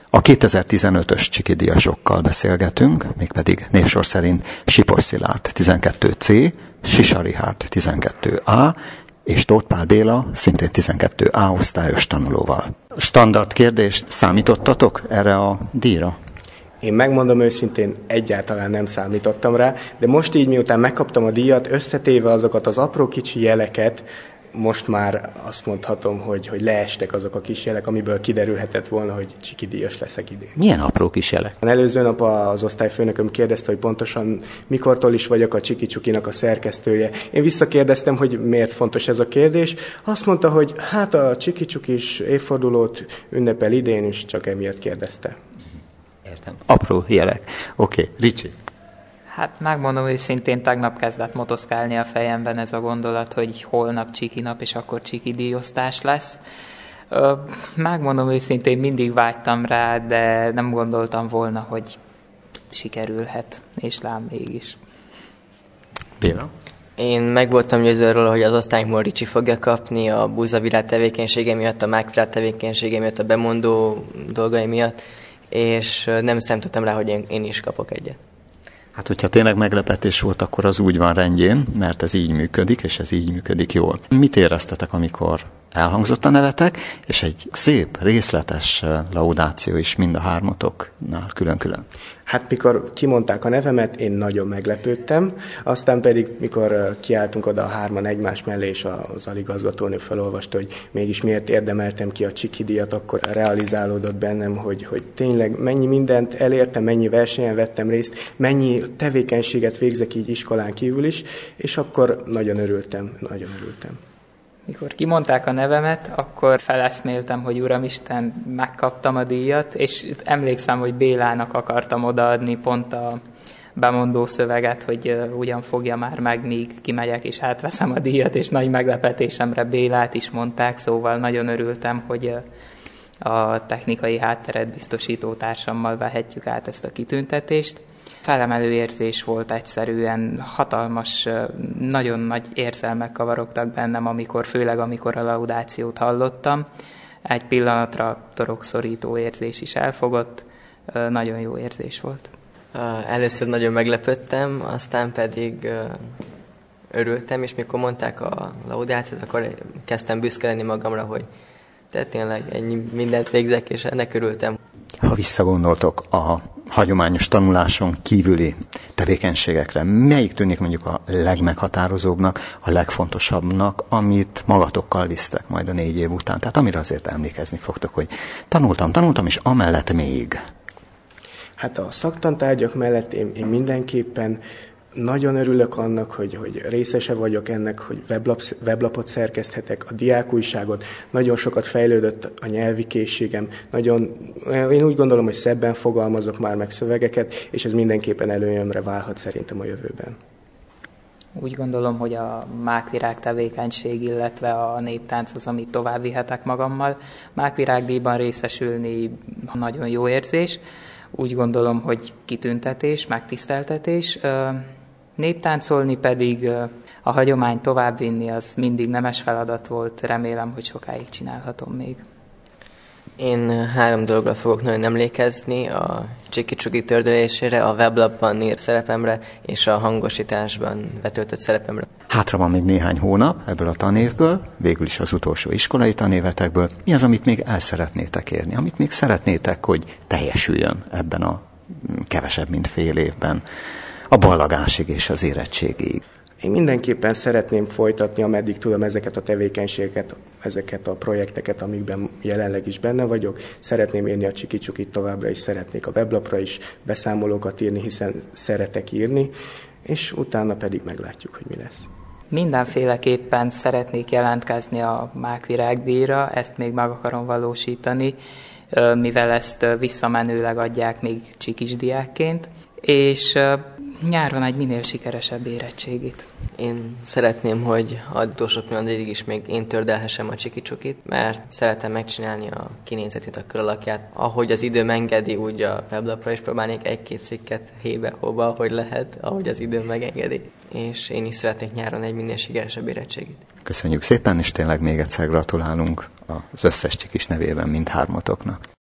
A 2015-ös csikidíjasokkal beszélgetünk, mégpedig névsor szerint Sipos Szilárd 12C, Sisa Richárd 12A, és Tóth Pál Béla szintén 12A osztályos tanulóval. Standard kérdést, számítottatok erre a díjra? Én megmondom őszintén, egyáltalán nem számítottam rá, de most így, miután megkaptam a díjat, összetéve azokat az apró kicsi jeleket, most már azt mondhatom, hogy leestek azok a kis jelek, amiből kiderülhetett volna, hogy csikidíjas leszek idén. Milyen apró kis jelek? Az előző nap az osztályfőnököm kérdezte, hogy pontosan mikortól is vagyok a Csiki Csukinak a szerkesztője. Én visszakérdeztem, hogy miért fontos ez a kérdés. Azt mondta, hogy hát a Csiki Csukis évfordulót ünnepel idén is, csak emiatt kérdezte. Értem. Apró jelek. Oké, Ricsi. Hát megmondom őszintén, tegnap kezdett motoszkálni a fejemben ez a gondolat, hogy holnap Csiki nap, és akkor Csiki díjosztás lesz. Megmondom őszintén, mindig vágytam rá, de nem gondoltam volna, hogy sikerülhet, és lám mégis. Béla? Én meg voltam győződve róla, hogy az osztályunkból Ricsi fogja kapni a búzavirág tevékenysége miatt, a mákvirág tevékenysége miatt, a bemondó dolgai miatt, és nem számítottam rá, hogy én is kapok egyet. Hát, hogyha tényleg meglepetés volt, akkor az úgy van rendjén, mert ez így működik, és ez így működik jól. Mit éreztetek, amikor elhangzott a nevetek, és egy szép, részletes laudáció is mind a hármatoknál külön-külön? Hát mikor kimondták a nevemet, én nagyon meglepődtem, aztán pedig mikor kiálltunk oda a hárman egymás mellé, és az aligazgatónő felolvasta, hogy mégis miért érdemeltem ki a Csiki díjat, akkor realizálódott bennem, hogy tényleg mennyi mindent elértem, mennyi versenyen vettem részt, mennyi tevékenységet végzek így iskolán kívül is, és akkor nagyon örültem. Mikor kimondták a nevemet, akkor feleszméltem, hogy Uramisten, megkaptam a díjat, és emlékszem, hogy Bélának akartam odaadni pont a bemondó szöveget, hogy ugyan fogja már meg, míg kimegyek és átveszem a díjat, és nagy meglepetésemre Bélát is mondták, szóval nagyon örültem, hogy a technikai hátteret biztosító társammal vehetjük át ezt a kitüntetést. Felemelő érzés volt egyszerűen, hatalmas, nagyon nagy érzelmek kavarogtak bennem, főleg amikor a laudációt hallottam. Egy pillanatra torokszorító érzés is elfogott, nagyon jó érzés volt. Először nagyon meglepődtem, aztán pedig örültem, és mikor mondták a laudációt, akkor kezdtem büszke lenni magamra, hogy tényleg ennyi mindent végzek, és ennek örültem. Ha visszagondoltok a hagyományos tanuláson kívüli tevékenységekre, melyik tűnik mondjuk a legmeghatározóbbnak, a legfontosabbnak, amit magatokkal visztek majd a 4 év után? Tehát amire azért emlékezni fogtok, hogy tanultam, és amellett még. Hát a szaktantárgyak mellett én mindenképpen nagyon örülök annak, hogy részese vagyok ennek, hogy weblapot szerkeszthetek, a diákújságot, nagyon sokat fejlődött a nyelvi készségem, én úgy gondolom, hogy szebben fogalmazok már meg szövegeket, és ez mindenképpen előnyömre válhat szerintem a jövőben. Úgy gondolom, hogy a mákvirág tevékenység, illetve a néptánc az, amit tovább vihetek magammal. Mákvirágdíjban részesülni nagyon jó érzés. Úgy gondolom, hogy kitüntetés, megtiszteltetés. Néptáncolni pedig a hagyományt továbbvinni, az mindig nemes feladat volt, remélem, hogy sokáig csinálhatom még. Én 3 dologra fogok nagyon emlékezni, a Csiki Csuki tördülésére, a weblapban írt szerepemre és a hangosításban betöltött szerepemre. Hátra van még néhány hónap ebből a tanévből, végül is az utolsó iskolai tanévetekből. Mi az, amit még el szeretnétek érni, amit még szeretnétek, hogy teljesüljön ebben a kevesebb, mint fél évben, a ballagásig és az érettségig? Én mindenképpen szeretném folytatni, ameddig tudom, ezeket a tevékenységeket, ezeket a projekteket, amikben jelenleg is benne vagyok. Szeretném írni a Csiki Csukit továbbra is, szeretnék a weblapra is beszámolókat írni, hiszen szeretek írni, és utána pedig meglátjuk, hogy mi lesz. Mindenféleképpen szeretnék jelentkezni a mákvirágdíjra, ezt még meg akarom valósítani, mivel ezt visszamenőleg adják még csikis diákként, és nyáron egy minél sikeresebb érettségit. Én szeretném, hogy a utolsó pillanatig is még én tördelhessem a Csiki Csukit, mert szeretem megcsinálni a kinézetét, a köralakját. Ahogy az időm engedi, úgy a weblapra is próbálnék 1-2 cikket hébe-hóba, ahogy lehet, ahogy az időm megengedi. És én is szeretnék nyáron egy minél sikeresebb érettségit. Köszönjük szépen, és tényleg még egyszer gratulálunk az összes csikis nevében mindhármatoknak.